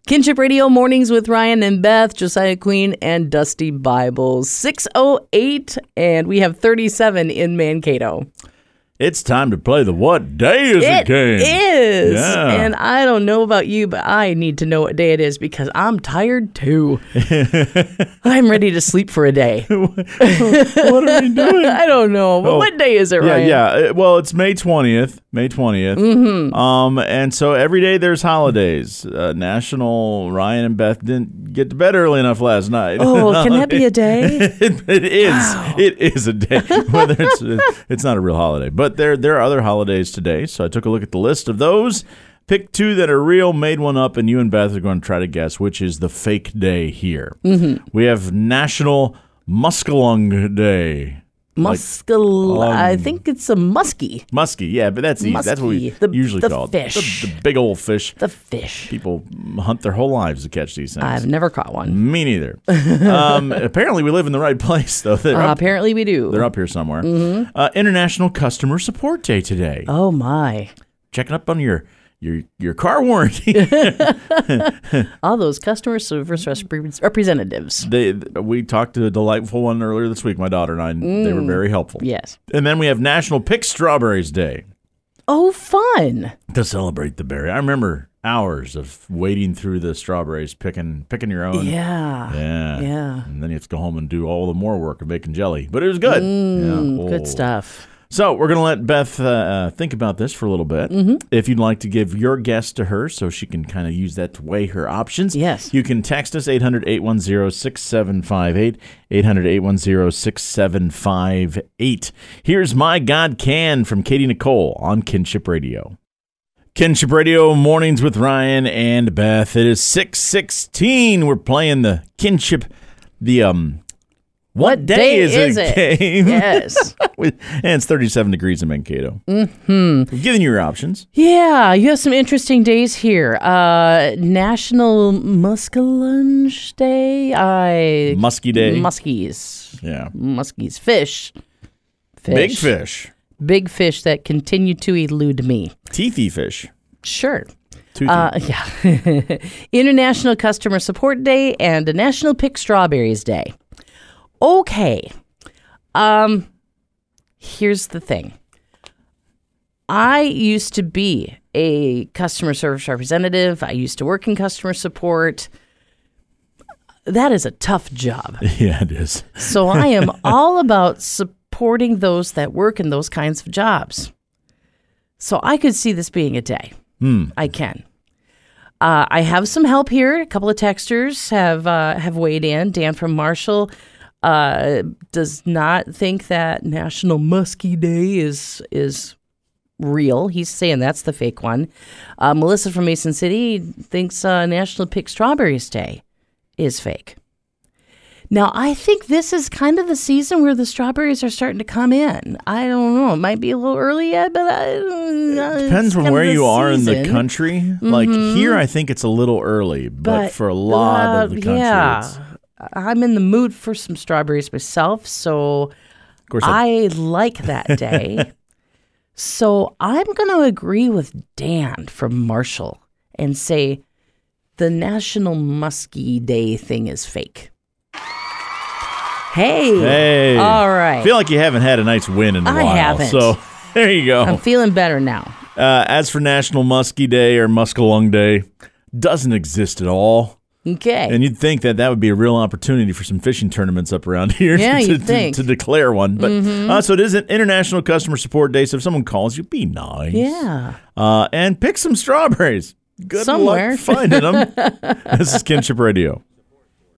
Kinship Radio Mornings with Ryan and Beth, Josiah Queen, and Dusty Bibles. 6:08, and we have 37 in Mankato. It's time to play the What Day Is It game. It is. Yeah. And I don't know about you, but I need to know what day it is because I'm tired too. I'm ready to sleep for a day. What are we doing? I don't know. But what day is it, Ryan? Yeah. Well, it's May 20th. May 20th. Mm-hmm. And so every day there's holidays. National Ryan and Beth didn't get to bed early enough last night. Oh, can that be a day? It is. Wow. It is a day. Whether it's not a real holiday. But there are other holidays today, so I took a look at the list of those, picked two that are real, made one up, and you and Beth are going to try to guess which is the fake day here. Mm-hmm. We have National Muskellunge Day. I think it's a muskie. Muskie, yeah, but that's easy. That's what we usually call it. Fish. The big old fish. The fish. People hunt their whole lives to catch these things. I've never caught one. Me neither. Apparently, we live in the right place, though. Apparently, we do. They're up here somewhere. Mm-hmm. International Customer Support Day today. Oh, my. Checking up on your car warranty. All those customer service representatives. We talked to a delightful one earlier this week, my daughter and I, and they were very helpful. Yes. And then we have National Pick Strawberries Day. Oh, fun. To celebrate the berry. I remember hours of wading through the strawberries, picking your own. Yeah. And then you have to go home and do all the more work of making jelly. But it was good. Good stuff. So we're going to let Beth think about this for a little bit. Mm-hmm. If you'd like to give your guess to her so she can kind of use that to weigh her options, yes, you can text us 800-810-6758, 800-810-6758. Here's My God Can from Katie Nicole on Kinship Radio. Kinship Radio Mornings with Ryan and Beth. It is 6:16. We're playing the Kinship, What day is it game? Yes. And it's 37 degrees in Mankato. Mm-hmm. We've given you your options. Yeah, you have some interesting days here. National Muskellunge Day. Muskie Day. Muskies. Yeah. Muskies. Fish. Big fish. Big fish that continue to elude me. Teethy fish. Sure. Yeah. International Customer Support Day and a National Pick Strawberries Day. Okay. Here's the thing. I used to be a customer service representative. I used to work in customer support. That is a tough job. Yeah, it is. So I am all about supporting those that work in those kinds of jobs. So I could see this being a day. I can. I have some help here. A couple of texters have weighed in. Dan from Marshall does not think that National Muskie Day is real. He's saying that's the fake one. Melissa from Mason City thinks National Pick Strawberries Day is fake. Now, I think this is kind of the season where the strawberries are starting to come in. I don't know. It might be a little early yet, but it depends on where you are in the country. Mm-hmm. Like here, I think it's a little early, but for a lot of the country, I'm in the mood for some strawberries myself, so of course I like that day. So I'm going to agree with Dan from Marshall and say the National Muskie Day thing is fake. Hey. All right. I feel like you haven't had a nice win in a while. I haven't. So there you go. I'm feeling better now. As for National Muskie Day or Muskellunge Day, doesn't exist at all. Okay. And you'd think that would be a real opportunity for some fishing tournaments up around here to declare one. But so it is an International Customer Support Day. So if someone calls you, be nice. Yeah. And pick some strawberries. Good somewhere. luck finding them. This is Kinship Radio.